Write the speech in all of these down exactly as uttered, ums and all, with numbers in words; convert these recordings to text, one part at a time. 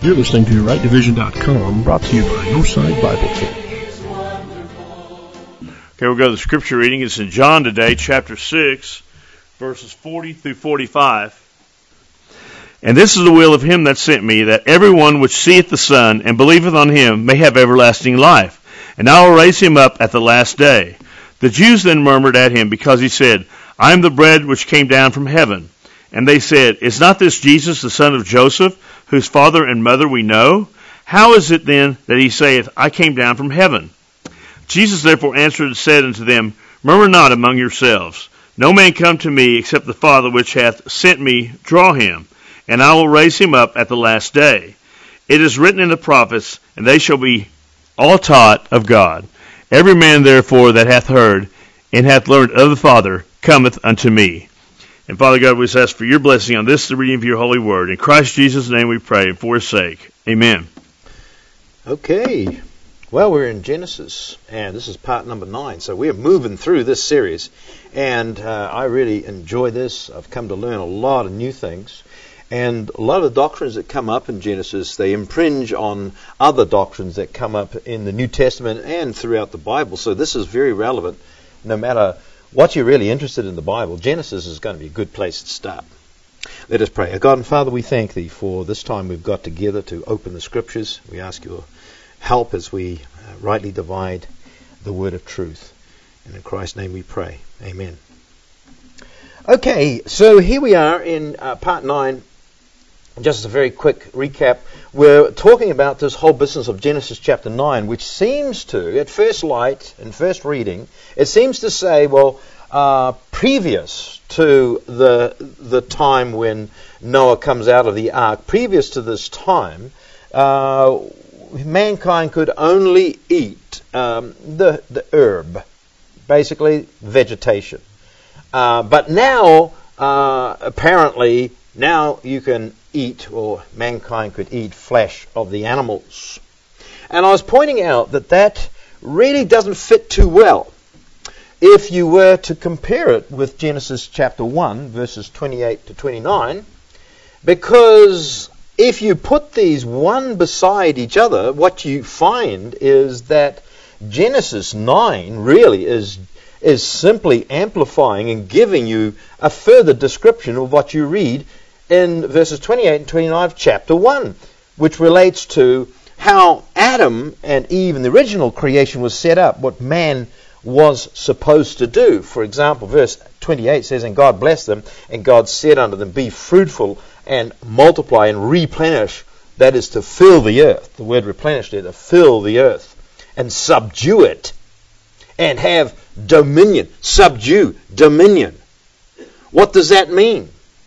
You're listening to right division dot com, brought to you by Northside Bible Church. Okay, we'll go to the scripture reading. It's in John today, chapter six, verses forty through forty-five. And this is the will of him that sent me, that everyone which seeth the Son and believeth on him may have everlasting life. And I will raise him up at the last day. The Jews then murmured at him, because he said, I am the bread which came down from heaven. And they said, Is not this Jesus the son of Joseph, whose father and mother we know? How is it then that he saith, I came down from heaven? Jesus therefore answered and said unto them, Murmur not among yourselves. No man come to me, except the Father which hath sent me draw him, and I will raise him up at the last day. It is written in the prophets, and they shall be all taught of God. Every man therefore that hath heard and hath learned of the Father cometh unto me. And Father God, we ask for your blessing on this, the reading of your holy word. In Christ Jesus' name we pray, and for his sake. Amen. Okay. Well, we're in Genesis, and this is part number nine. So we're moving through this series, and uh, I really enjoy this. I've come to learn a lot of new things. And a lot of the doctrines that come up in Genesis, they impinge on other doctrines that come up in the New Testament and throughout the Bible. So this is very relevant. No matter what you're really interested in the Bible, Genesis is going to be a good place to start. Let us pray. Our God and Father, we thank thee for this time we've got together to open the Scriptures. We ask your help as we uh, rightly divide the word of truth. And in Christ's name we pray. Amen. Okay, so here we are in uh, part nine. Just as a very quick recap, we're talking about this whole business of Genesis chapter nine, which seems to, at first light, in first reading, it seems to say, well, uh, previous to the the time when Noah comes out of the ark, previous to this time, uh, mankind could only eat um, the, the herb, basically vegetation. Uh, but now, uh, apparently, now you can eat, or mankind could eat, flesh of the animals. And I was pointing out that that really doesn't fit too well if you were to compare it with Genesis chapter one, verses twenty-eight to twenty-nine, because if you put these one beside each other, what you find is that Genesis nine really is is simply amplifying and giving you a further description of what you read in verses twenty-eight and twenty-nine of chapter one, which relates to how Adam and Eve in the original creation was set up, what man was supposed to do. For example, verse twenty-eight says, And God blessed them, and God said unto them, Be fruitful and multiply and replenish, that is to fill the earth. The word replenish there, to fill the earth, and subdue it, and have dominion. Subdue, dominion. What does that mean?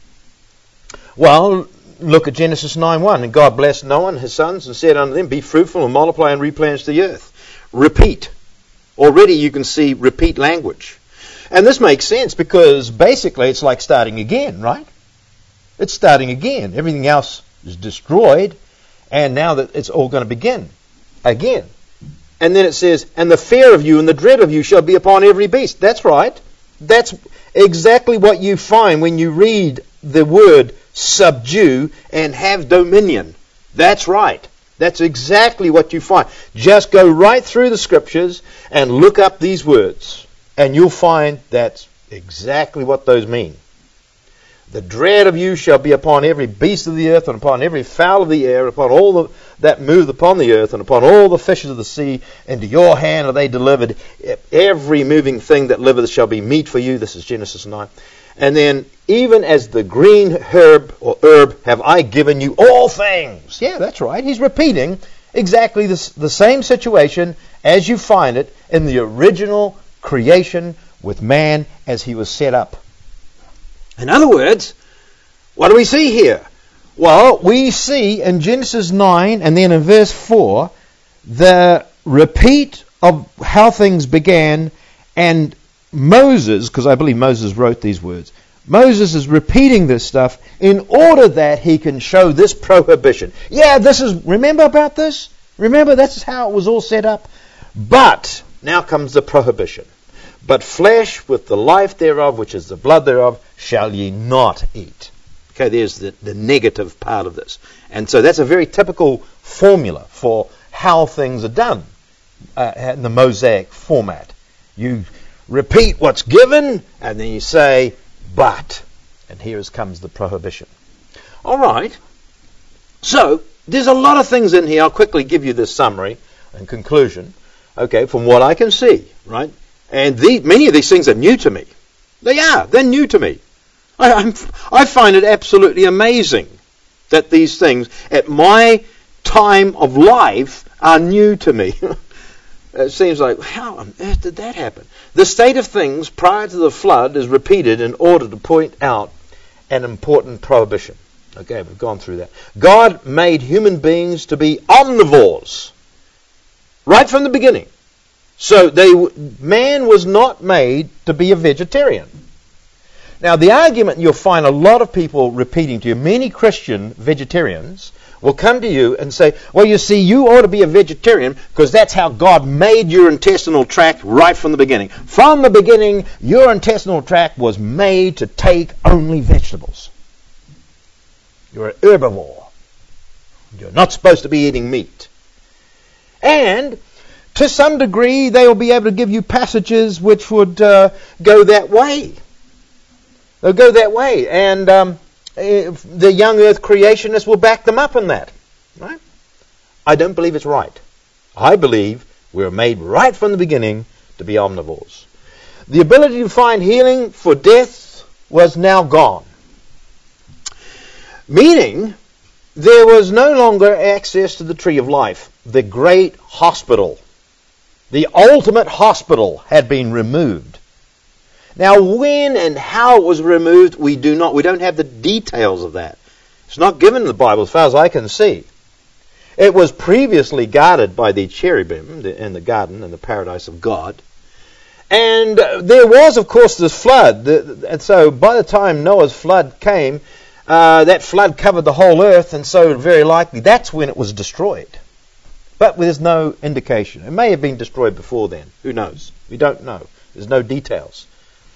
Well, look at Genesis nine one. And God blessed Noah and his sons and said unto them, Be fruitful and multiply and replenish the earth. Repeat. Already you can see repeat language. And this makes sense because basically it's like starting again, right? It's starting again. Everything else is destroyed, and now that it's all going to begin again. And then it says, And the fear of you and the dread of you shall be upon every beast. That's right. That's exactly what you find when you read the word subdue and have dominion. That's right. That's exactly what you find. Just go right through the Scriptures and look up these words, and you'll find that's exactly what those mean. The dread of you shall be upon every beast of the earth, and upon every fowl of the air, upon all the, that move upon the earth, and upon all the fishes of the sea. Into your hand are they delivered. Every moving thing that liveth shall be meat for you. This is Genesis nine. And then, even as the green herb or herb have I given you all things. Yeah, that's right. He's repeating exactly this, the same situation as you find it in the original creation with man as he was set up. In other words, what do we see here? Well, we see in Genesis nine and then in verse four the repeat of how things began, and Moses, because I believe Moses wrote these words, Moses is repeating this stuff in order that he can show this prohibition. Yeah, this is, remember about this? Remember, that's how it was all set up. But, now comes the prohibition. But flesh with the life thereof, which is the blood thereof, shall ye not eat. Okay, there's the, the negative part of this. And so that's a very typical formula for how things are done uh, in the Mosaic format. You repeat what's given, and then you say, but. And here comes the prohibition. All right. So there's a lot of things in here. I'll quickly give you this summary and conclusion, okay, from what I can see, right? And the, many of these things are new to me. They are. They're new to me. I, I'm, I find it absolutely amazing that these things, at my time of life, are new to me. It seems like, how on earth did that happen? The state of things prior to the flood is repeated in order to point out an important prohibition. Okay, we've gone through that. God made human beings to be omnivores right from the beginning. So they, man was not made to be a vegetarian. Now, the argument you'll find a lot of people repeating to you, many Christian vegetarians will come to you and say, well, you see, you ought to be a vegetarian because that's how God made your intestinal tract right from the beginning. From the beginning, your intestinal tract was made to take only vegetables. You're an herbivore. You're not supposed to be eating meat. And to some degree, they will be able to give you passages which would uh, go that way. They'll go that way. And um, the young earth creationists will back them up in that. Right? I don't believe it's right. I believe we were made right from the beginning to be omnivores. The ability to find healing for death was now gone. Meaning, there was no longer access to the tree of life. The great hospital, the ultimate hospital, had been removed. Now, when and how it was removed, we do not, we don't have the details of that. It's not given in the Bible as far as I can see. It was previously guarded by the cherubim in the garden, in the paradise of God. And there was, of course, this flood. And so by the time Noah's flood came, uh, that flood covered the whole earth, and so very likely that's when it was destroyed. But there's no indication. It may have been destroyed before then. Who knows? We don't know. There's no details.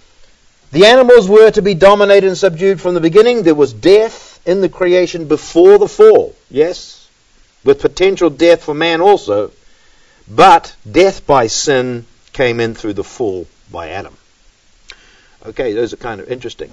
The animals were to be dominated and subdued from the beginning. There was death in the creation before the fall. Yes, with potential death for man also. But death by sin came in through the fall by Adam. Okay, those are kind of interesting.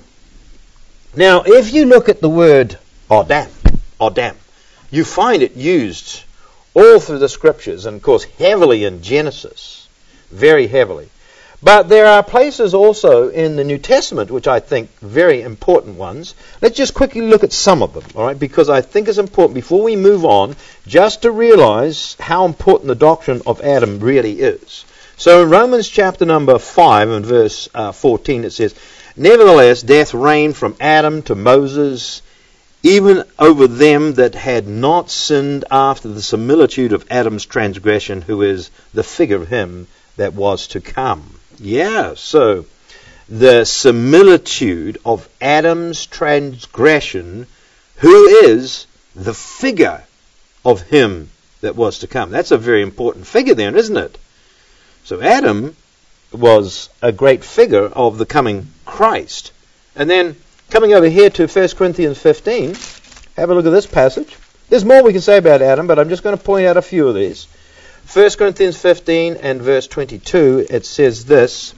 Now, if you look at the word Adam, Adam, you find it used all through the Scriptures, and of course heavily in Genesis, very heavily. But there are places also in the New Testament which I think very important ones. Let's just quickly look at some of them, all right? Because I think it's important before we move on just to realize how important the doctrine of Adam really is. So in Romans chapter number five and verse uh, fourteen it says, "Nevertheless death reigned from Adam to Moses, even over them that had not sinned after the similitude of Adam's transgression, who is the figure of him that was to come." Yeah, so the similitude of Adam's transgression, who is the figure of him that was to come. That's a very important figure then, isn't it? So Adam was a great figure of the coming Christ. And then coming over here to First Corinthians fifteen, have a look at this passage. There's more we can say about Adam, but I'm just going to point out a few of these. First Corinthians fifteen and verse twenty-two, it says this.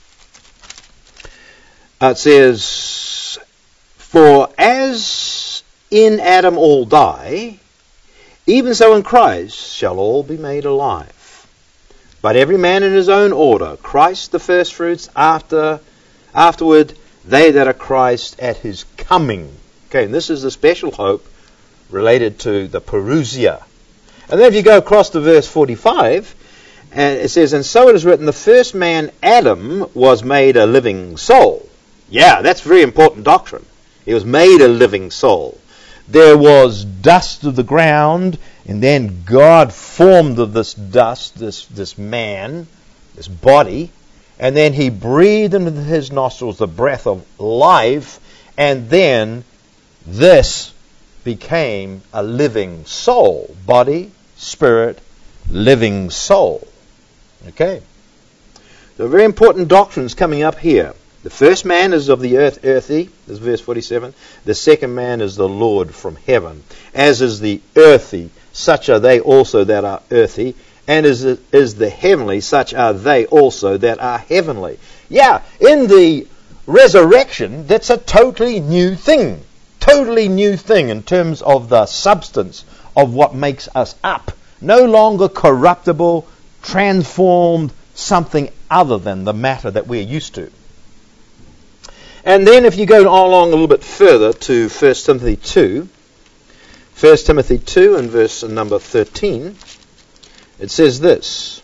Uh, it says, "For as in Adam all die, even so in Christ shall all be made alive. But every man in his own order, Christ the firstfruits, after, afterward they that are Christ at his coming." Okay, and this is the special hope related to the parousia. And then if you go across to verse forty-five, and it says, "And so it is written, the first man, Adam, was made a living soul." Yeah, that's very important doctrine. He was made a living soul. There was dust of the ground, and then God formed of this dust, this, this man, this body, and then he breathed into his nostrils the breath of life, and then this became a living soul. Body, spirit, living soul. Okay. So very important doctrines coming up here. The first man is of the earth, earthy, this is verse forty-seven. The second man is the Lord from heaven. As is the earthy, such are they also that are earthy. And as is the heavenly, such are they also that are heavenly. Yeah, in the resurrection, that's a totally new thing. Totally new thing in terms of the substance of what makes us up. No longer corruptible, transformed, something other than the matter that we're used to. And then if you go along a little bit further to First Timothy two, First Timothy two and verse number thirteen, it says this.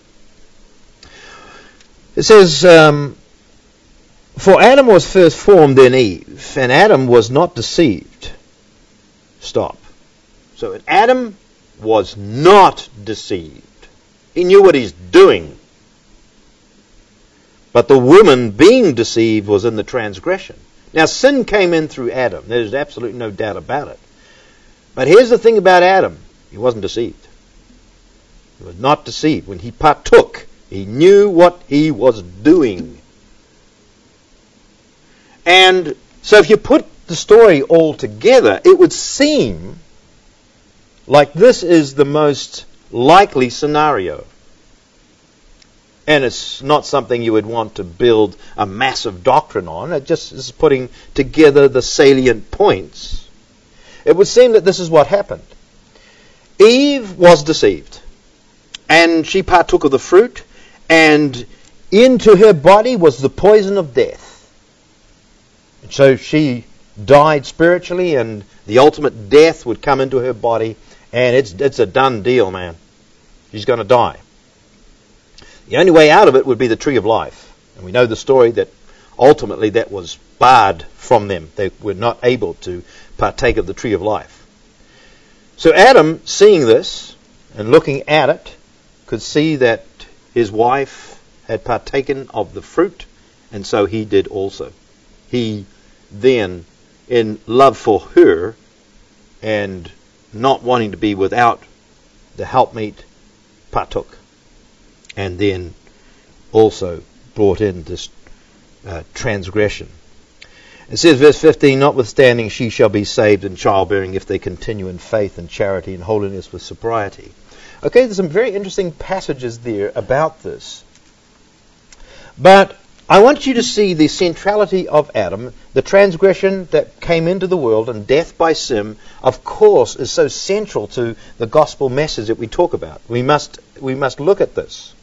It says, um, for Adam was first formed, then Eve, and Adam was not deceived. Stop. So Adam was not deceived. He knew what he's doing. But the woman being deceived was in the transgression. Now sin came in through Adam. There's absolutely no doubt about it. But here's the thing about Adam. He wasn't deceived. He was not deceived. When he partook, he knew what he was doing. And so if you put the story all together, it would seem like this is the most likely scenario. And it's not something you would want to build a massive doctrine on. It just is putting together the salient points. It would seem that this is what happened. Eve was deceived. And she partook of the fruit. And into her body was the poison of death. And so she died spiritually, and the ultimate death would come into her body. And it's, it's a done deal, man. She's going to die. The only way out of it would be the tree of life. And we know the story that ultimately that was barred from them. They were not able to partake of the tree of life. So Adam, seeing this and looking at it, could see that his wife had partaken of the fruit, and so he did also. He then, in love for her and not wanting to be without the helpmeet, partook. And then also brought in this uh, transgression. It says, verse fifteen, notwithstanding she shall be saved in childbearing if they continue in faith and charity and holiness with sobriety. Okay, there's some very interesting passages there about this. But I want you to see the centrality of Adam, the transgression that came into the world, and death by sin, of course, is so central to the gospel message that we talk about. We must we must look at this.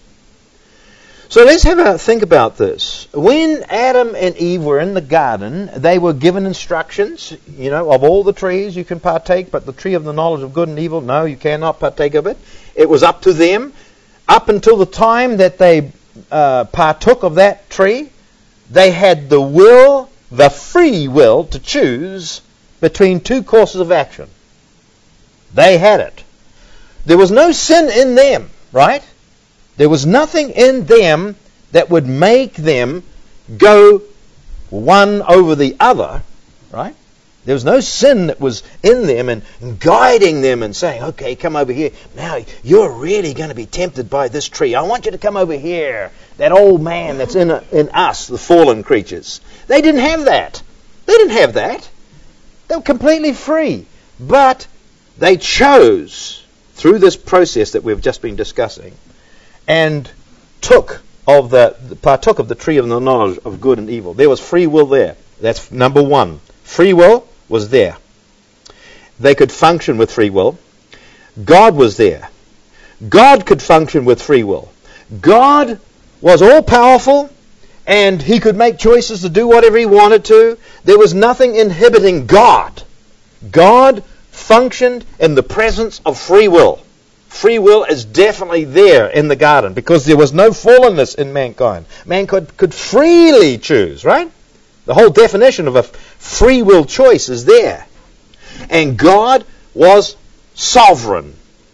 So let's have a think about this. When Adam and Eve were in the garden, they were given instructions, you know, of all the trees you can partake, but the tree of the knowledge of good and evil, no, you cannot partake of it. It was up to them. Up until the time that they uh, partook of that tree, they had the will, the free will, to choose between two courses of action. They had it. There was no sin in them, right? There was nothing in them that would make them go one over the other, right? There was no sin that was in them and, and guiding them and saying, okay, come over here. Now, you're really going to be tempted by this tree. I want you to come over here. That old man that's in, a, in us, the fallen creatures. They didn't have that. They didn't have that. They were completely free. But they chose, through this process that we've just been discussing, and took of the partook of the tree of the knowledge of good and evil. There was free will there. That's number one. Free will was there. They could function with free will. God was there. God could function with free will. God was all powerful, and he could make choices to do whatever he wanted to. There was nothing inhibiting God. God functioned in the presence of free will. Free will is definitely there in the garden because there was no fallenness in mankind. Man could, could freely choose, right? The whole definition of a free will choice is there. And God was sovereign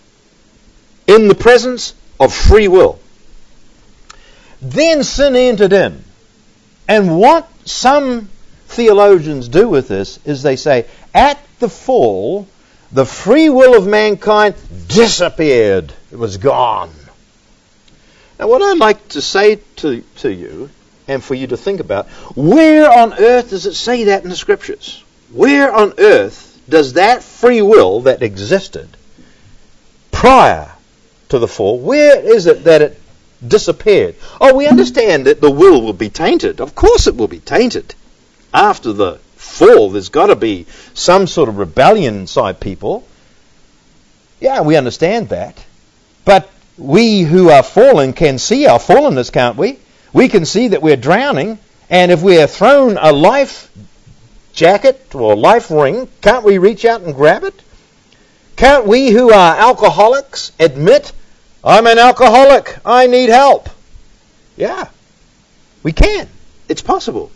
in the presence of free will. Then sin entered in. And what some theologians do with this is they say, at the fall, the free will of mankind disappeared. It was gone. Now what I'd like to say to, to you and for you to think about. Where on earth does it say that in the Scriptures? Where on earth does that free will that existed prior to the fall, where is it that it disappeared? Oh, we understand that the will will be tainted. Of course it will be tainted. After the fall, there's got to be some sort of rebellion inside people. Yeah, we understand that. But we who are fallen can see our fallenness, can't we? We can see that we're drowning, and if we are thrown a life jacket or life ring, can't we reach out and grab it? Can't we who are alcoholics admit, I'm an alcoholic, I need help? Yeah, we can. It's possible.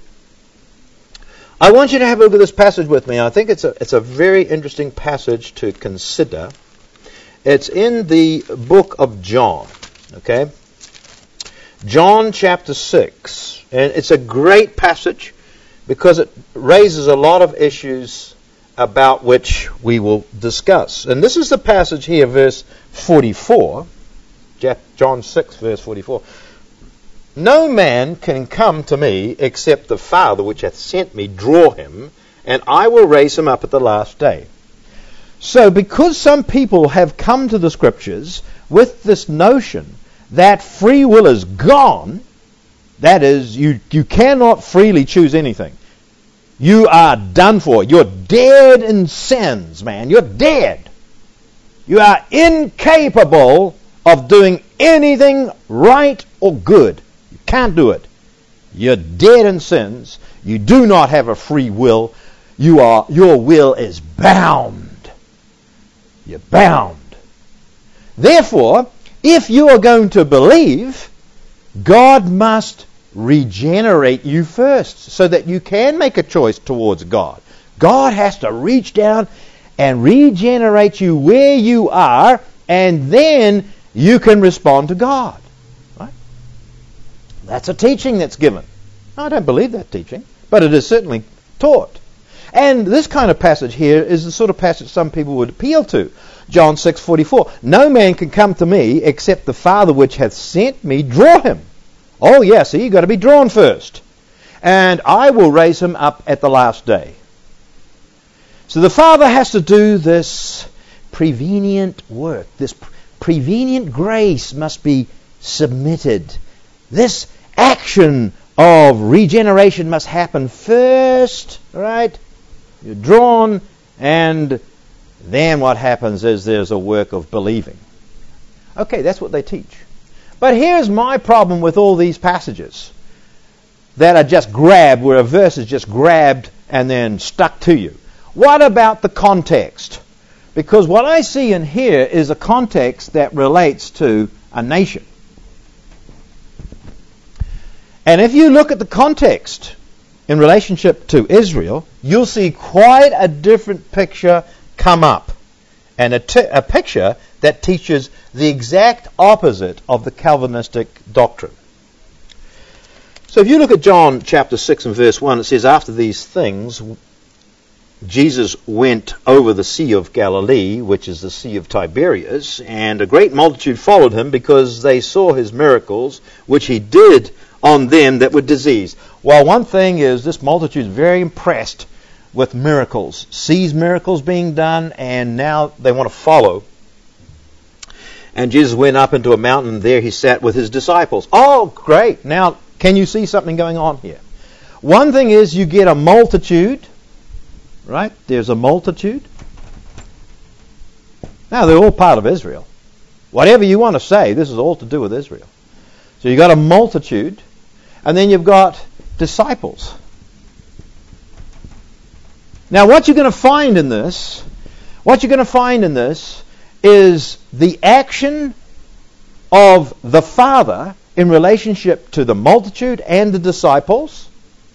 I want you to have a look at this passage with me. I think it's a, it's a very interesting passage to consider. It's in the book of John, okay? John chapter six. And it's a great passage because it raises a lot of issues about which we will discuss. And this is the passage here, verse forty-four. John six, verse forty-four. No man can come to me except the Father which hath sent me draw him, and I will raise him up at the last day. So because some people have come to the Scriptures with this notion that free will is gone, that is, you, you cannot freely choose anything. You are done for. You're dead in sins, man. You're dead. You are incapable of doing anything right or good. You can't do it. You're dead in sins. You do not have a free will. You are, your will is bound. You're bound. Therefore, if you are going to believe, God must regenerate you first so that you can make a choice towards God. God has to reach down and regenerate you where you are, and then you can respond to God. Right? That's a teaching that's given. I don't believe that teaching, but it is certainly taught. And this kind of passage here is the sort of passage some people would appeal to. John six forty-four. No man can come to me except the Father which hath sent me draw him. Oh, yeah, see, you've got to be drawn first. And I will raise him up at the last day. So the Father has to do this prevenient work. This prevenient grace must be submitted. This action of regeneration must happen first, right? You're drawn, and then what happens is there's a work of believing. Okay, that's what they teach. But here's my problem with all these passages that are just grabbed, where a verse is just grabbed and then stuck to you. What about the context? Because what I see in here is a context that relates to a nation. And if you look at the context in relationship to Israel, you'll see quite a different picture come up. And a, t- a picture that teaches the exact opposite of the Calvinistic doctrine. So if you look at John chapter six and verse one, it says, after these things, Jesus went over the Sea of Galilee, which is the Sea of Tiberias, and a great multitude followed him because they saw his miracles, which he did on them that were diseased. Well, one thing is this multitude is very impressed with miracles, sees miracles being done, and now they want to follow. And Jesus went up into a mountain, and there he sat with his disciples. Oh, great. Now, can you see something going on here? One thing is you get a multitude, right? There's a multitude. Now, they're all part of Israel. Whatever you want to say, this is all to do with Israel. So you've got a multitude, and then you've got disciples. Now, what you're going to find in this, what you're going to find in this is the action of the Father in relationship to the multitude and the disciples.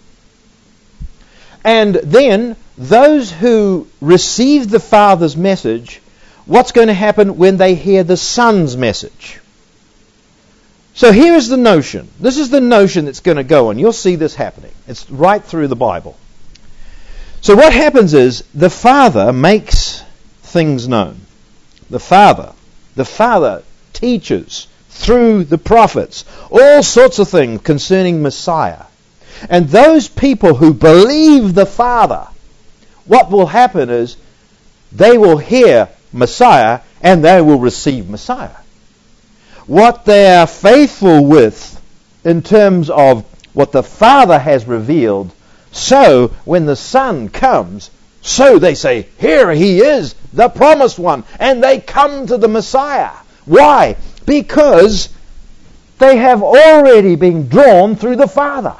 And then those who receive the Father's message, what's going to happen when they hear the Son's message? So here is the notion. This is the notion that's going to go on. You'll see this happening. It's right through the Bible. So what happens is the Father makes things known. The Father, the Father teaches through the prophets, all sorts of things concerning Messiah. And those people who believe the Father, what will happen is they will hear Messiah and they will receive Messiah. What they are faithful with in terms of what the Father has revealed, so when the Son comes, so they say, here he is, the promised one, and they come to the Messiah. Why? Because they have already been drawn through the Father.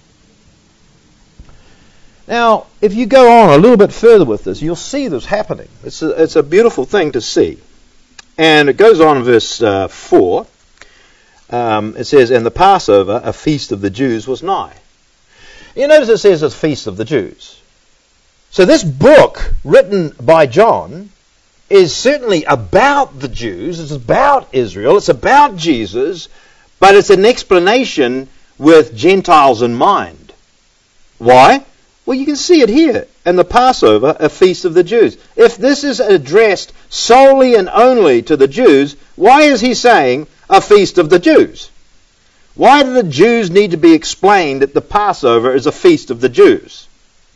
Now, if you go on a little bit further with this, you'll see this happening. It's a, it's a beautiful thing to see. And it goes on in verse uh, four. Um, it says, and the Passover, a feast of the Jews, was nigh. You notice it says a feast of the Jews. So this book, written by John, is certainly about the Jews. It's about Israel. It's about Jesus. But it's an explanation with Gentiles in mind. Why? Well, you can see it here. And the Passover, a feast of the Jews. If this is addressed solely and only to the Jews, why is he saying a feast of the Jews? Why do the Jews need to be explained that the Passover is a feast of the Jews?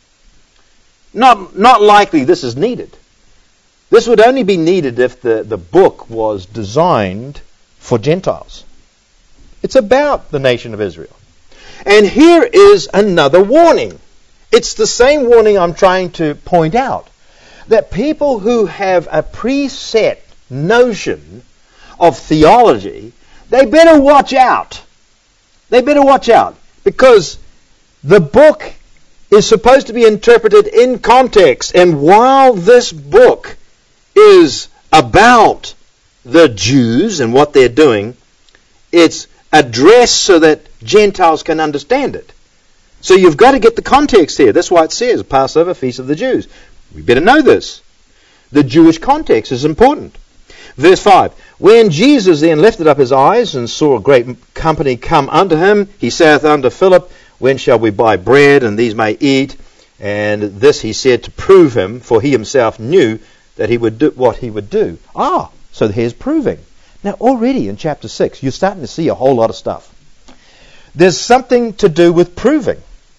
Not, not likely this is needed. This would only be needed if the, the book was designed for Gentiles. It's about the nation of Israel. And here is another warning. It's the same warning I'm trying to point out. That people who have a preset notion of theology, they better watch out. They better watch out. Because the book is supposed to be interpreted in context. And while this book is about the Jews and what they're doing, it's addressed so that Gentiles can understand it. So you've got to get the context here. That's why it says Passover, Feast of the Jews. We better know this. The Jewish context is important. Verse five. When Jesus then lifted up his eyes and saw a great company come unto him, he saith unto Philip, when shall we buy bread, and these may eat? And this he said to prove him, for he himself knew that he would do what he would do. Ah, so here's proving. Now already in chapter six, you're starting to see a whole lot of stuff. There's something to do with proving.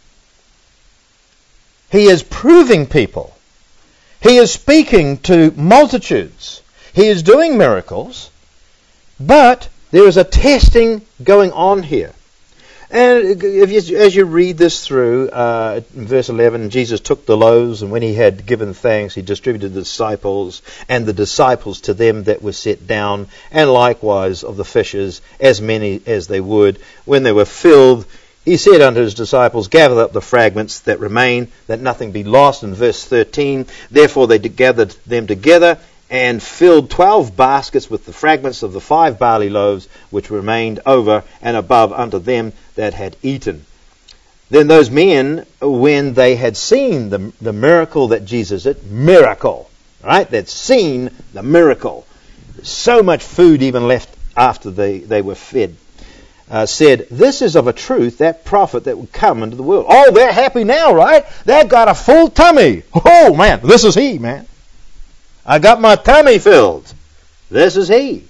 He is proving people. He is speaking to multitudes. He is doing miracles. But there is a testing going on here. And if you, as you read this through, uh, in verse eleven, Jesus took the loaves, and when he had given thanks, he distributed to the disciples, and the disciples to them that were set down, and likewise of the fishes, as many as they would. When they were filled, he said unto his disciples, gather up the fragments that remain, that nothing be lost. In verse thirteen, therefore they gathered them together, and filled twelve baskets with the fragments of the five barley loaves which remained over and above unto them that had eaten. Then those men, when they had seen the, the miracle that Jesus did, miracle, right? They'd seen the miracle. So much food even left after they, they were fed. Uh, said, this is of a truth that prophet that would come into the world. Oh, they're happy now, right? They've got a full tummy. Oh, man, this is he, man. I got my tummy filled. This is he.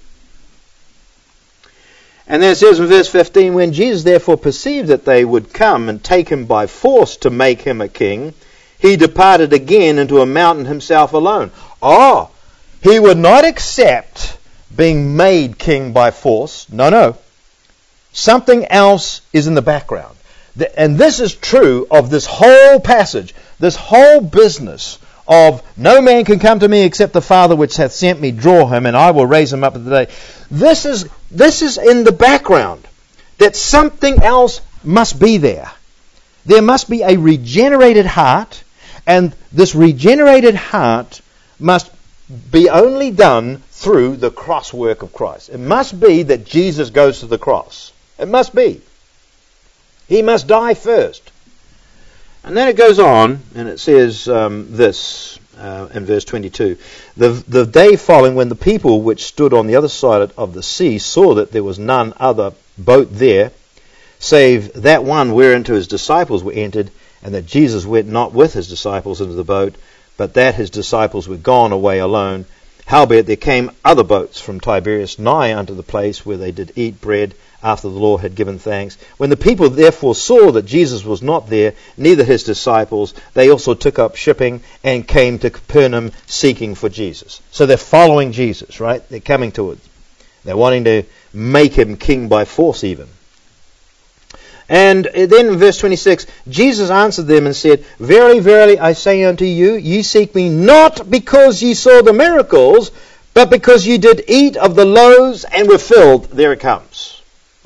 And then it says in verse fifteen, when Jesus therefore perceived that they would come and take him by force to make him a king, he departed again into a mountain himself alone. Oh, he would not accept being made king by force. No, no. Something else is in the background. And this is true of this whole passage, this whole business of no man can come to me except the Father which hath sent me draw him, and I will raise him up at the day. This is this is in the background, that something else must be there. There must be a regenerated heart, and this regenerated heart must be only done through the cross work of Christ. It must be that Jesus goes to the cross. It must be. He must die first. And then it goes on, and it says um, this uh, in verse twenty-two. The, the day following, when the people which stood on the other side of the sea saw that there was none other boat there, save that one whereinto his disciples were entered, and that Jesus went not with his disciples into the boat, but that his disciples were gone away alone, Howbeit there came other boats from Tiberias nigh unto the place where they did eat bread after the Lord had given thanks. When the people therefore saw that Jesus was not there, neither his disciples, they also took up shipping and came to Capernaum seeking for Jesus. So they're following Jesus, right? They're coming to it. They're wanting to make him king by force even. And then in verse twenty-six, Jesus answered them and said, Verily, verily, I say unto you, ye seek me not because ye saw the miracles, but because ye did eat of the loaves and were filled. There it comes.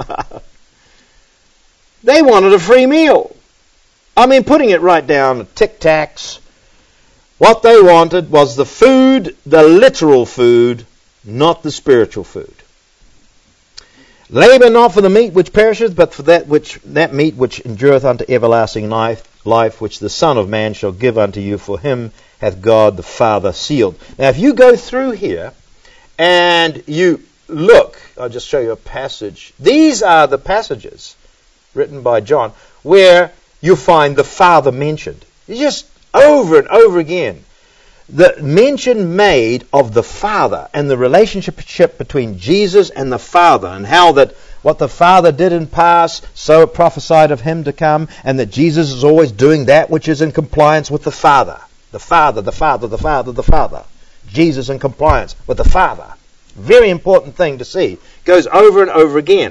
They wanted a free meal. I mean, putting it right down, Tic Tacs. What they wanted was the food, the literal food, not the spiritual food. Labour not for the meat which perisheth, but for that which that meat which endureth unto everlasting life, life which the Son of Man shall give unto you. For him hath God the Father sealed. Now, if you go through here and you look, I'll just show you a passage. These are the passages written by John where you find the Father mentioned. It's just over and over again. The mention made of the Father and the relationship between Jesus and the Father, and how that what the Father did in past, so it prophesied of him to come, and that Jesus is always doing that which is in compliance with the Father. The Father, the Father, the Father, the Father. Jesus in compliance with the Father. Very important thing to see. Goes over and over again.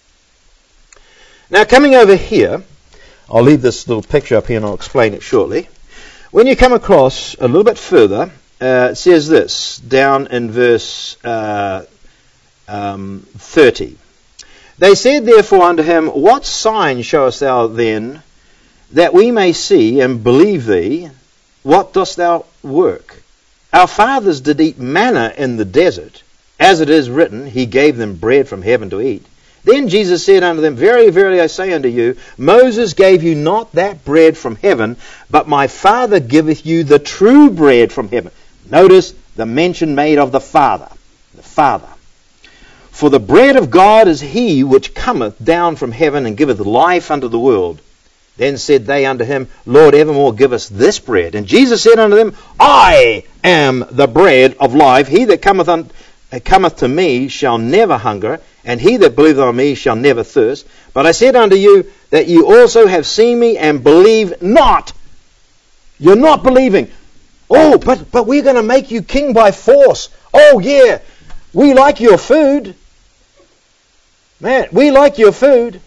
Now, coming over here, I'll leave this little picture up here and I'll explain it shortly. When you come across a little bit further, uh, it says this, down in verse uh, um, thirty. They said therefore unto him, What sign showest thou then, that we may see and believe thee? What dost thou work? Our fathers did eat manna in the desert, as it is written, He gave them bread from heaven to eat. Then Jesus said unto them, Verily, verily, I say unto you, Moses gave you not that bread from heaven, but my Father giveth you the true bread from heaven. Notice the mention made of the Father. The Father. For the bread of God is he which cometh down from heaven and giveth life unto the world. Then said they unto him, Lord, evermore give us this bread. And Jesus said unto them, I am the bread of life. He that cometh unto cometh to me shall never hunger, and he that believeth on me shall never thirst. But I said unto you that you also have seen me and believe not. You're not believing. Oh, but, but we're going to make you king by force. Oh, yeah, we like your food. Man, we like your food.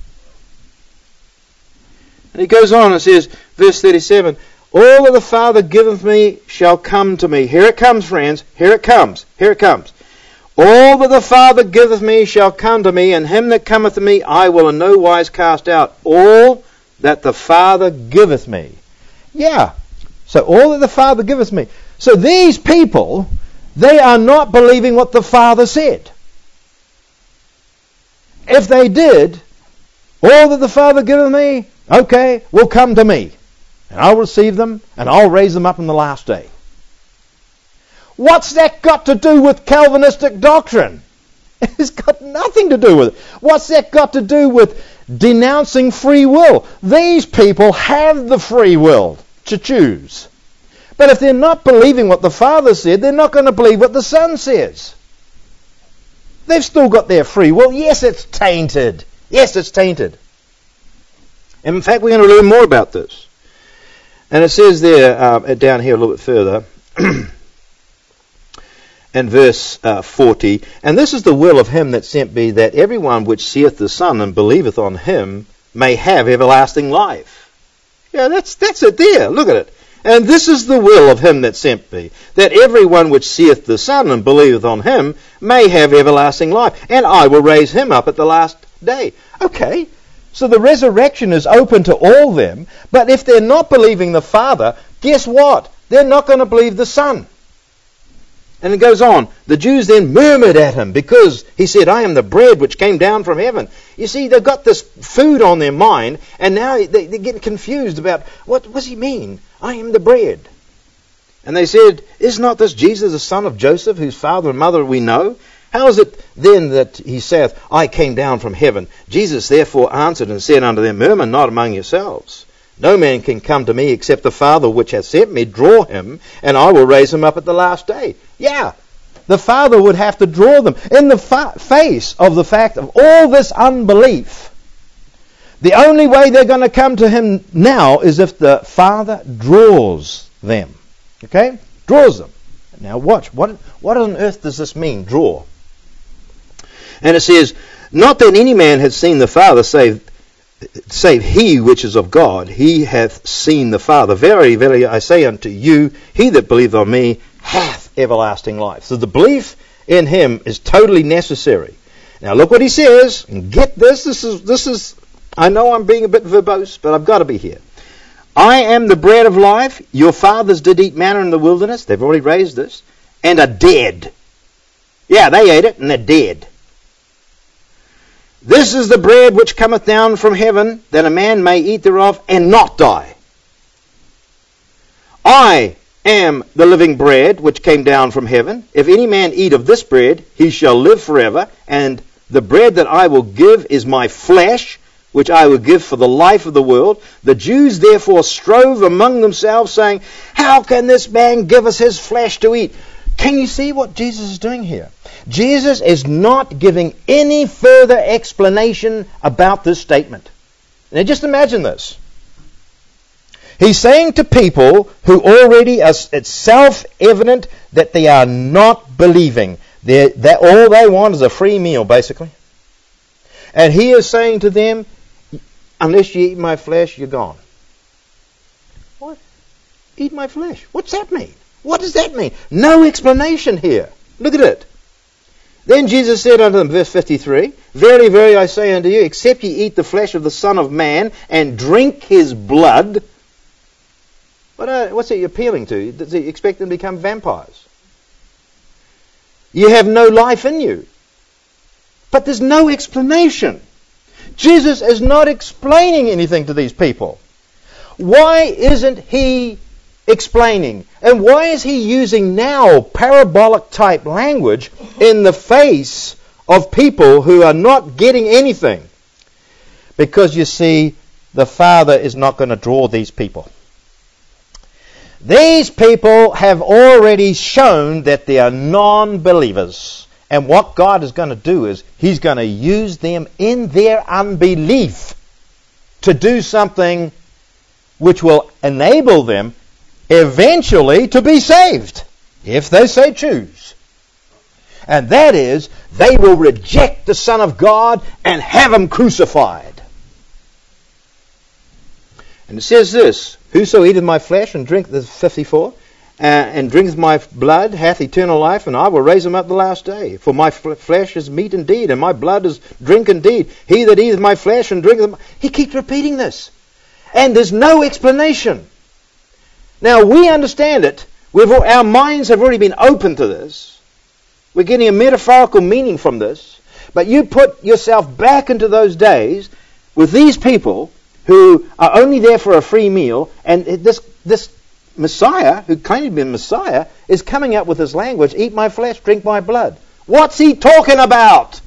And he goes on and says, verse thirty-seven, All that the Father giveth me shall come to me. Here it comes, friends. Here it comes. Here it comes. All that the Father giveth me shall come to me, and him that cometh to me I will in no wise cast out. All that the Father giveth me. Yeah. So all that the Father giveth me. So these people, they are not believing what the Father said. If they did, all that the Father giveth me, okay, will come to me. And I'll receive them, and I'll raise them up in the last day. What's that got to do with Calvinistic doctrine? It's got nothing to do with it. What's that got to do with denouncing free will? These people have the free will to choose. But if they're not believing what the Father said, they're not going to believe what the Son says. They've still got their free will. Yes, it's tainted. Yes, it's tainted. And in fact, we're going to learn more about this. And it says there, uh, down here a little bit further, in verse uh, forty, And this is the will of him that sent me, that everyone which seeth the Son and believeth on him may have everlasting life. Yeah, that's that's it there. Look at it. And this is the will of him that sent me, that everyone which seeth the Son and believeth on him may have everlasting life, and I will raise him up at the last day. Okay, so the resurrection is open to all them, but if they're not believing the Father, guess what? They're not going to believe the Son. And it goes on. The Jews then murmured at him because he said, I am the bread which came down from heaven. You see, they've got this food on their mind, and now they, they're getting confused about, what, what does he mean? I am the bread. And they said, Is not this Jesus the son of Joseph, whose father and mother we know? How is it then that he saith, I came down from heaven? Jesus therefore answered and said unto them, Murmur not among yourselves. No man can come to me except the Father which hath sent me draw him, and I will raise him up at the last day. Yeah, the Father would have to draw them. In the fa- face of the fact of all this unbelief, the only way they're going to come to him now is if the Father draws them. Okay? Draws them. Now watch. What, what on earth does this mean, draw? And it says, not that any man hath seen the Father, save, save he which is of God. He hath seen the Father. Verily, verily, I say unto you, he that believeth on me hath everlasting life. So the belief in him is totally necessary. Now look what he says, and get this. This is, this is, I know I'm being a bit verbose, but I've got to be here. I am the bread of life. Your fathers did eat manna in the wilderness. They've already raised this. And are dead. Yeah, they ate it and they're dead. This is the bread which cometh down from heaven, that a man may eat thereof and not die. I am the living bread which came down from heaven. If any man eat of this bread, he shall live forever. And the bread that I will give is my flesh, which I will give for the life of the world. The Jews therefore strove among themselves, saying, how can this man give us his flesh to eat? Can you see what Jesus is doing here? Jesus is not giving any further explanation about this statement. Now just imagine this. He's saying to people who already are, it's self-evident that they are not believing. They're, that all they want is a free meal, basically. And he is saying to them, unless you eat my flesh, you're gone. What? Eat my flesh? What's that mean? What does that mean? No explanation here. Look at it. Then Jesus said unto them, verse fifty-three, verily, verily, I say unto you, except ye eat the flesh of the Son of Man and drink his blood. What are, what's he appealing to? Does he expect them to become vampires? You have no life in you. But there's no explanation. Jesus is not explaining anything to these people. Why isn't he explaining? And why is he using now parabolic type language in the face of people who are not getting anything? Because you see, the Father is not going to draw these people. These people have already shown that they are non-believers. And what God is going to do is he's going to use them in their unbelief to do something which will enable them eventually to be saved, if they so choose. And that is, they will reject the Son of God and have him crucified. And it says this, whoso eateth my flesh and drinketh, this is fifty-four, uh, and drinketh my blood hath eternal life, and I will raise him up the last day. For my f- flesh is meat indeed, and my blood is drink indeed. He that eateth my flesh and drinketh my... He keeps repeating this. And there's no explanation. Now, we understand it. We've, our minds have already been open to this. We're getting a metaphorical meaning from this. But you put yourself back into those days with these people who are only there for a free meal, and this this Messiah, who claimed to be a Messiah, is coming up with this language, eat my flesh, drink my blood. What's he talking about?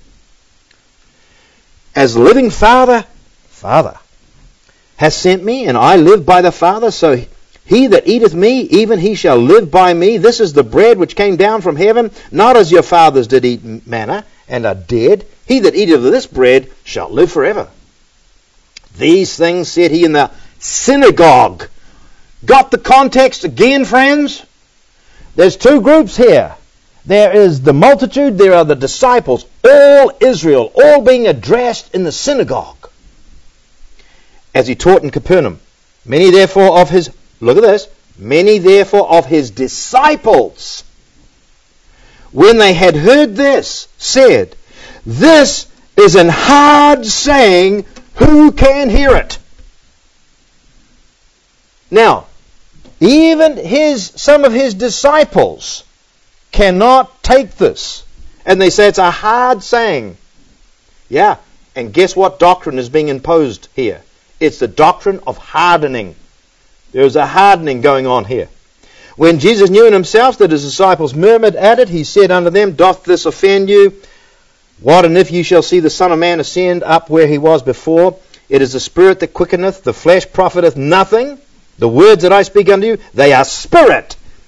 As the living Father, Father, has sent me, and I live by the Father, so he that eateth me, even he shall live by me. This is the bread which came down from heaven, not as your fathers did eat manna, and are dead. He that eateth of this bread shall live forever. These things said he in the synagogue. Got the context again, friends? There's two groups here. There is the multitude, there are the disciples, all Israel, all being addressed in the synagogue. As he taught in Capernaum. Many therefore of his, look at this, many therefore of his disciples, when they had heard this, said, this is an hard saying, who can hear it? Now, even his some of his disciples cannot take this. And they say it's a hard saying. Yeah, and guess what doctrine is being imposed here? It's the doctrine of hardening. There's a hardening going on here. When Jesus knew in himself that his disciples murmured at it, he said unto them, doth this offend you? What, and if you shall see the Son of Man ascend up where he was before? It is the Spirit that quickeneth, the flesh profiteth nothing. The words that I speak unto you, they are spirit,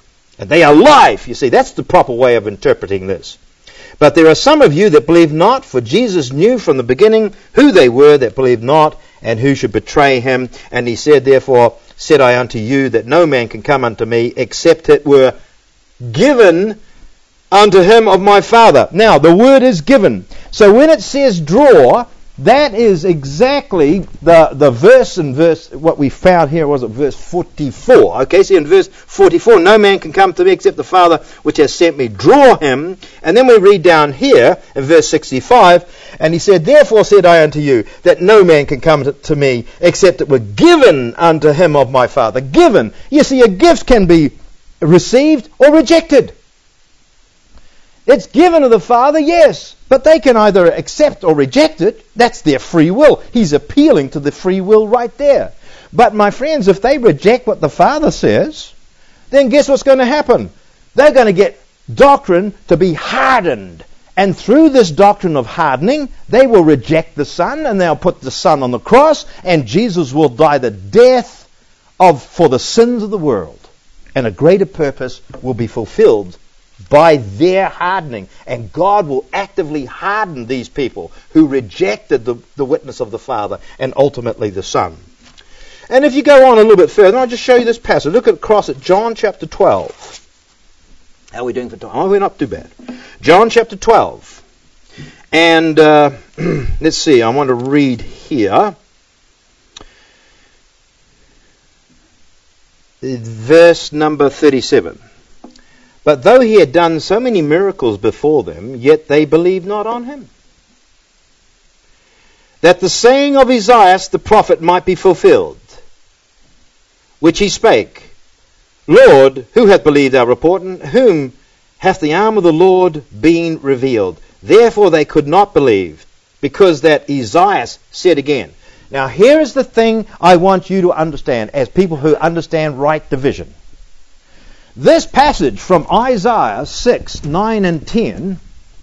And they are life. You see, that's the proper way of interpreting this. But there are some of you that believe not, for Jesus knew from the beginning who they were that believed not, and who should betray him. And he said, therefore said I unto you, that no man can come unto me, except it were given unto him of my Father. Now, the word is given. So when it says draw, that is exactly the, the verse in verse, what we found here was at verse forty-four. Okay, so in verse forty-four, no man can come to me except the Father which has sent me, draw him. And then we read down here in verse sixty-five, and he said, therefore said I unto you, that no man can come to, to me except it were given unto him of my Father. Given. You see, a gift can be received or rejected. It's given of the Father, yes, but they can either accept or reject it. That's their free will. He's appealing to the free will right there. But my friends, if they reject what the Father says, then guess what's going to happen? They're going to get doctrine to be hardened. And through this doctrine of hardening, they will reject the Son, and they'll put the Son on the cross, and Jesus will die the death of for the sins of the world. And a greater purpose will be fulfilled by their hardening. And God will actively harden these people who rejected the, the witness of the Father and ultimately the Son. And if you go on a little bit further, I'll just show you this passage. Look across at John chapter twelve. How are we doing for time? Oh, we're not too bad. John chapter twelve. And uh, let's see, I want to read here. Verse number thirty-seven. But though he had done so many miracles before them, yet they believed not on him. That the saying of Isaiah the prophet might be fulfilled, which he spake, Lord, who hath believed our report, and whom hath the arm of the Lord been revealed? Therefore they could not believe, because that Isaiah said again. Now here is the thing I want you to understand as people who understand right division. This passage from Isaiah six, nine and ten,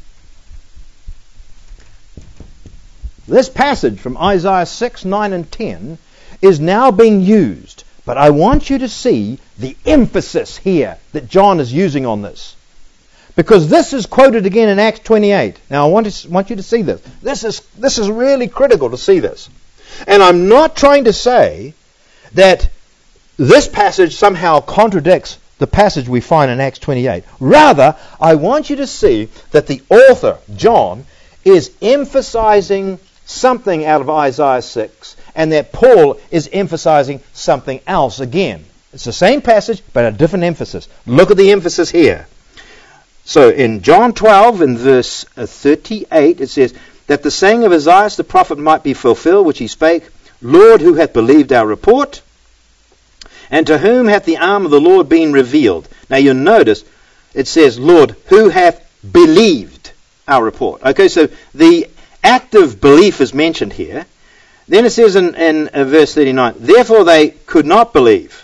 this passage from Isaiah six, nine and ten is now being used. But I want you to see the emphasis here that John is using on this. Because this is quoted again in Acts twenty-eight. Now I want, to, want you to see this. This is, this is really critical to see this. And I'm not trying to say that this passage somehow contradicts the passage we find in Acts twenty-eight. Rather, I want you to see that the author, John, is emphasizing something out of Isaiah six, and that Paul is emphasizing something else again. It's the same passage, but a different emphasis. Look at the emphasis here. So in John twelve, in verse thirty-eight, it says, that the saying of Isaiah the prophet might be fulfilled, which he spake, Lord, who hath believed our report? And to whom hath the arm of the Lord been revealed? Now you notice it says, Lord, who hath believed our report? Okay, so the active belief is mentioned here. Then it says in, in uh, verse thirty-nine, therefore they could not believe.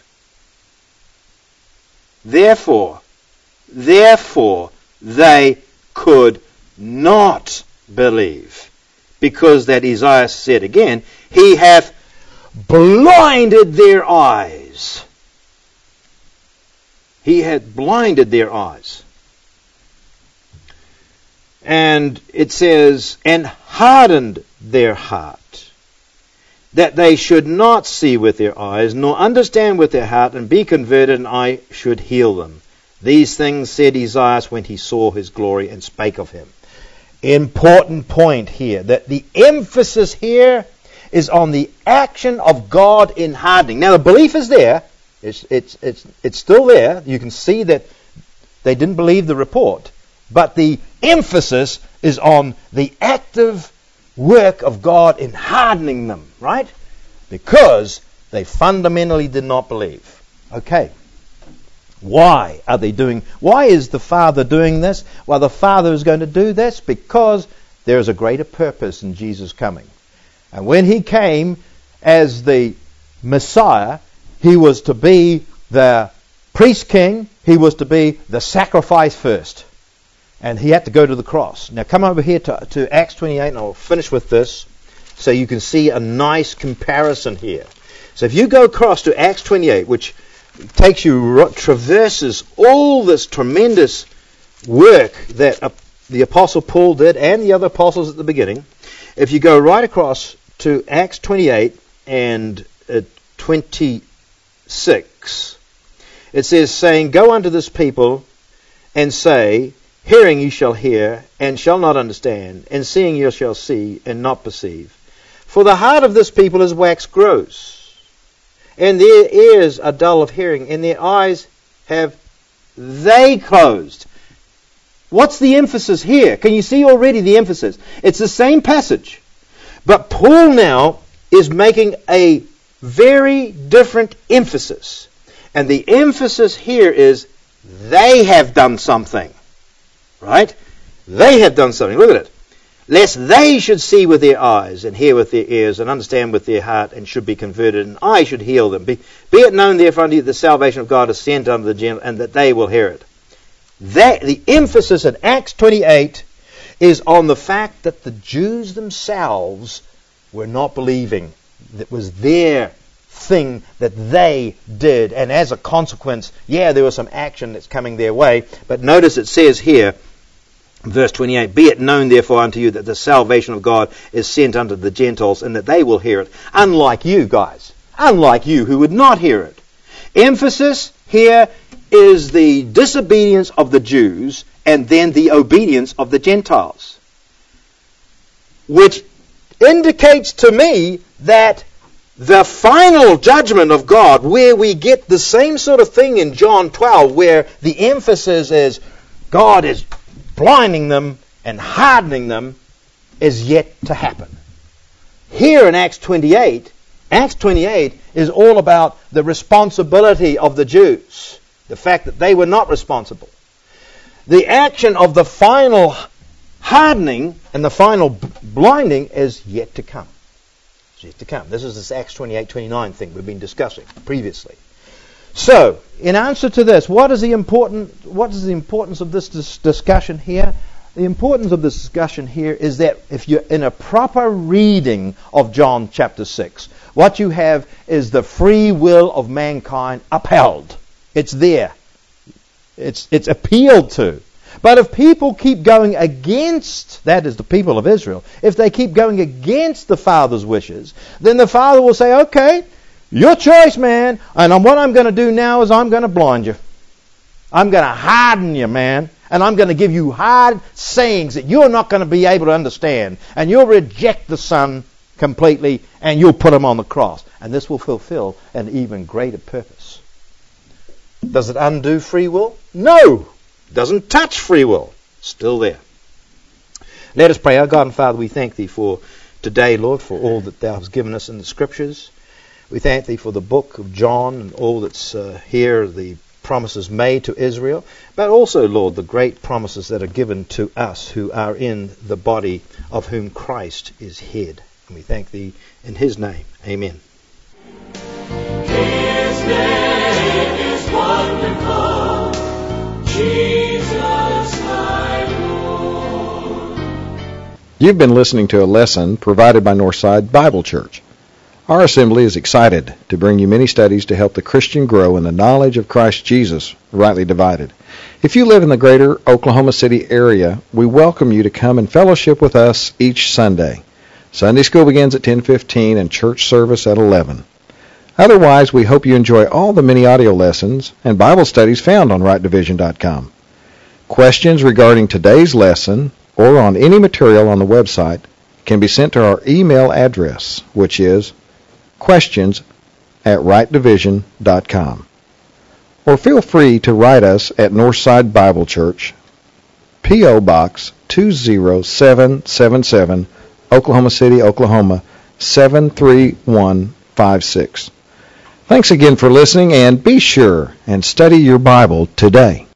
Therefore, therefore they could not believe. Because that Isaiah said again, he hath blinded their eyes. He had blinded their eyes. And it says, and hardened their heart, that they should not see with their eyes, nor understand with their heart, and be converted, and I should heal them. These things said Isaiah when he saw his glory and spake of him. Important point here, that the emphasis here is on the action of God in hardening. Now the belief is there. It's, it's, it's, it's still there. You can see that they didn't believe the report. But the emphasis is on the active work of God in hardening them, right? Because they fundamentally did not believe. Okay. Why are they doing, why is the Father doing this? Well, the Father is going to do this because there is a greater purpose in Jesus coming. And when he came as the Messiah, he was to be the priest king, he was to be the sacrifice first. And he had to go to the cross. Now come over here to, to Acts twenty-eight, and I'll finish with this so you can see a nice comparison here. So if you go across to Acts twenty-eight, which takes you, traverses all this tremendous work that uh, the Apostle Paul did and the other apostles at the beginning. If you go right across to Acts twenty-eight and uh, twenty-six, it says, saying, go unto this people and say, hearing ye shall hear, and shall not understand, and seeing ye shall see, and not perceive. For the heart of this people is waxed gross, and their ears are dull of hearing, and their eyes have they closed. What's the emphasis here? Can you see already the emphasis? It's the same passage, but Paul now is making a very different emphasis. And the emphasis here is they have done something. Right? They have done something. Look at it. Lest they should see with their eyes, and hear with their ears, and understand with their heart, and should be converted, and I should heal them. Be, be it known therefore unto you that the salvation of God is sent unto the Gentiles, and that they will hear it. That, the emphasis in Acts twenty-eight is on the fact that the Jews themselves were not believing. It was their thing that they did, and as a consequence, yeah, there was some action that's coming their way. But notice it says here, verse twenty-eight, be it known therefore unto you that the salvation of God is sent unto the Gentiles, and that they will hear it. Unlike you guys, unlike you who would not hear it. Emphasis here is the disobedience of the Jews and then the obedience of the Gentiles, which indicates to me that the final judgment of God, where we get the same sort of thing in John twelve, where the emphasis is God is blinding them and hardening them, is yet to happen. Here in Acts twenty-eight, Acts twenty-eight is all about the responsibility of the Jews, the fact that they were not responsible. The action of the final hardening and the final blinding is yet to come. To come. This is this Acts twenty-eight twenty-nine thing we've been discussing previously. So, in answer to this, what is the important? What is the importance of this dis- discussion here? The importance of this discussion here is that if you're in a proper reading of John chapter six, what you have is the free will of mankind upheld. It's there. It's it's appealed to. But if people keep going against, that is the people of Israel, if they keep going against the Father's wishes, then the Father will say, okay, your choice, man, and what I'm going to do now is I'm going to blind you. I'm going to harden you, man, and I'm going to give you hard sayings that you're not going to be able to understand, and you'll reject the Son completely, and you'll put him on the cross. And this will fulfill an even greater purpose. Does it undo free will? No. Doesn't touch free will. Still there. Let us pray. Our God and Father, we thank Thee for today, Lord, for all that Thou hast given us in the Scriptures. We thank Thee for the book of John and all that's uh, here, the promises made to Israel, but also, Lord, the great promises that are given to us who are in the body of whom Christ is head. And we thank Thee in His name. Amen. His name is wonderful. Jesus, my Lord. You've been listening to a lesson provided by Northside Bible Church. Our assembly is excited to bring you many studies to help the Christian grow in the knowledge of Christ Jesus, rightly divided. If you live in the greater Oklahoma City area, we welcome you to come and fellowship with us each Sunday. Sunday school begins at ten fifteen and church service at eleven. Otherwise, we hope you enjoy all the many audio lessons and Bible studies found on right division dot com. Questions regarding today's lesson or on any material on the website can be sent to our email address, which is questions at right division dot com. Or feel free to write us at Northside Bible Church, P O. Box two zero seven seven seven, Oklahoma City, Oklahoma seven three one five six. Thanks again for listening, and be sure and study your Bible today.